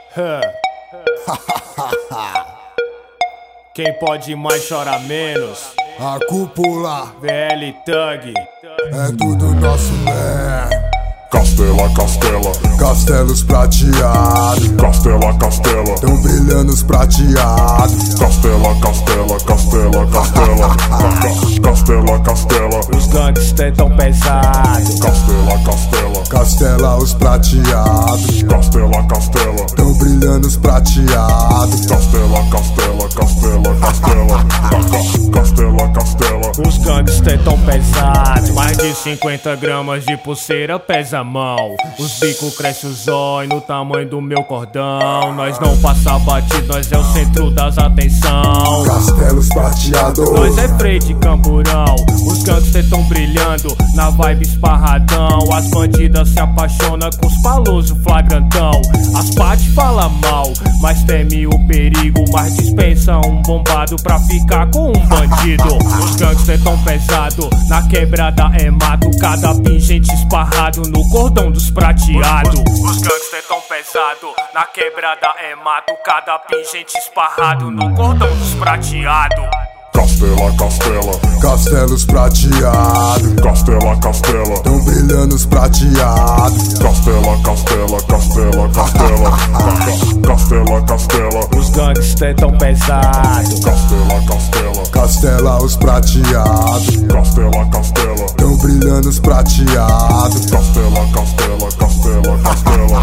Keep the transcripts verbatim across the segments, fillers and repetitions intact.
Quem pode mais chora menos. A cúpula V L Thug é tudo nosso, né? Castela, Castela, Castelos prateados, Castela, Castela, tão brilhando os prateados. Castela, Castela, Castela, Castela, Castela, Castela, os gangsters tão pesados. Castela, Castela, Castela os prateados, Castela, Castela, tão brilhando os prateados. Castela, Castela, Castela, Castela, Castela, Castela, os gangsters tão pesados. Mais de cinquenta gramas de pulseira pesa a mão. Os bico crescem os olhos no tamanho do meu cordão. Nós não passa batido, nós é o centro das atenção. Castelos prateados, Nós é freio de camburão. Os gangsters tão brilhando na vibe esparradão. As bandidas se apaixonam com os palosos flagrantão. As partes falam mal, mas teme o perigo. Mas dispensa um bombado pra ficar com um bandido. Os gangsters tão pesado, na quebrada é mato. Cada pingente esparrado no cordão dos prateados. Os gangsters tão pesado, na quebrada é mato. Cada pingente esparrado no cordão dos prateados. Castela, Castela, Castelos prateados, Castela, Castela, tão brilhando os prateados. Castela, Castela, Castela, Castela, Castela, Castela, os gangsters tão pesados. Castela, Castela, Castela os prateados, Castela, Castela, tão brilhando os prateados. Castela, Castela, Castela, Castela,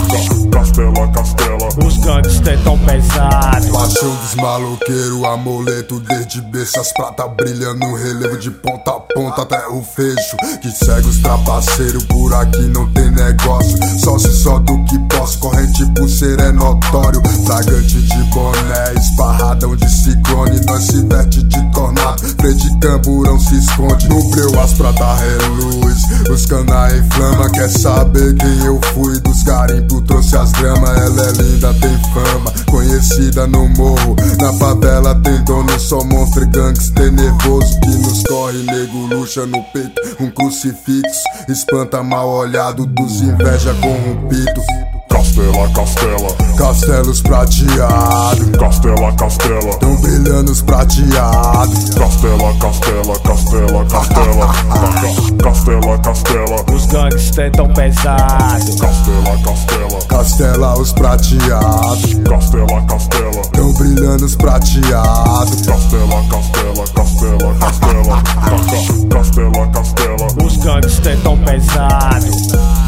Castela, Castela, os gangsters tão pesados. Paixão dos maloqueiros, amuleto desde berço. As prata brilhando no relevo de ponta a ponta até o fecho. Que segue os trapaceiros, por aqui não tem negócio. Só se só do que posso, corrente pulseira é notório. Fragante de boné, esparradão de ciclone. Nós se veste de tornado, freio de camburão se esconde. No breu as prata reluz, os cana inflama. Quer saber quem eu fui? Dos garimpos trouxe as gramas. Ela é linda, tem fama, conhecida no morro. Na favela tem dono, só monstro e gangster nervoso. Que nos corre, nego luxa no peito, um crucifixo. Espanta mal olhado dos inveja corrompidos. Castela, Castela, Castelos prateados, Castela, Castela, tão brilhando os prateados. Castela, Castela, Castela, Castela, Castela, Castela, os gangsters tão pesados. Castela, Castela, Castela os prateados, Castela, Castela, tão brilhando os prateados. Castela, Castela, Castela, Castela, Castela, Castela, os gangsters tão pesados.